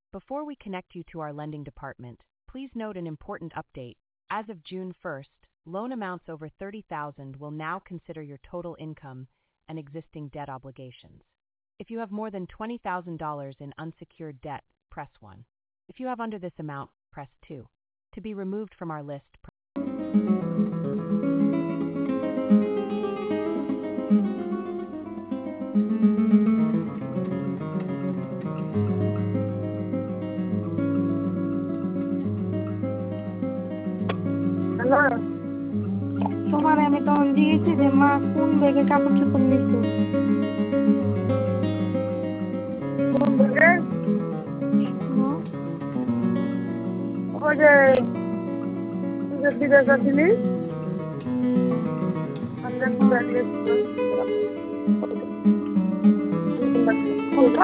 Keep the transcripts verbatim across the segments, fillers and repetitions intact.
Before we connect you to our lending department, please note an important update. As of June first, loan amounts over thirty thousand dollars will now consider your total income and existing debt obligations. If you have more than twenty thousand dollars in unsecured debt, press one. If you have under this amount, press two. To be removed from our list, press তোমার আমি তখন দিয়েছি যে মা কোন ব্যাগে কাপড় চোপড় নিচ্ছে কোন ব্যাগে ওই যে বিদেশে দিলি কোনটা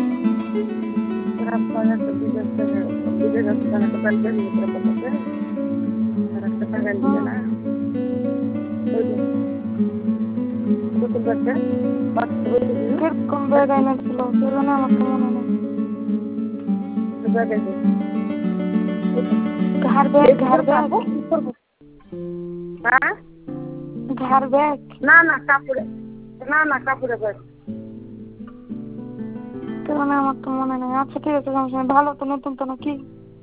কিরকম ব্যাগ এনেছিল সেজন্য আমার তো মনে নেই ঘর ব্যাগ ঘর ব্যাগ হ্যাঁ ঘর ব্যাগ না না কাপড়ে না না কাপড়ে ব্যাগ সেজন্য আমার তো মনে নেই আচ্ছা ঠিক আছে সমস্যা নেই ভালো তো নতুন তো নাকি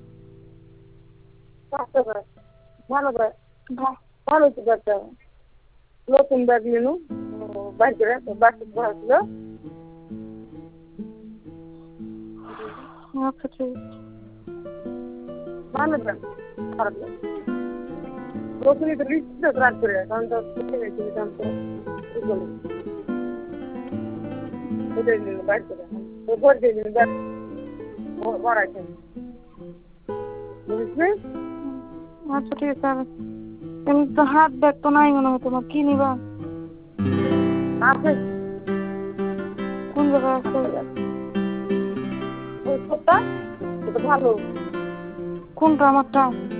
ভালো ব্যাগ ভালো তো ব্যাগটা নতুন ব্যাগ নিলু বাইরে বাকি ভরাছিল আচ্ছা ঠিক ভালো ব্যাগ খারাপ ব্যাগ নতুনই তো লিস্ট রাখ করে কারণ তো দাম তো ওটাই নিল বাইরে করে ওপর দিয়ে নিল ব্যাগ ভরাইছেন বুঝলি আচ্ছা ঠিক আছে এমনি তো হাত ব্যাগ তো নাই মনে হয় তোমার কি নিবা আছে কোন জায়গায় আছে ওই ছোটটা ওটা ভালো কোনটা আমারটা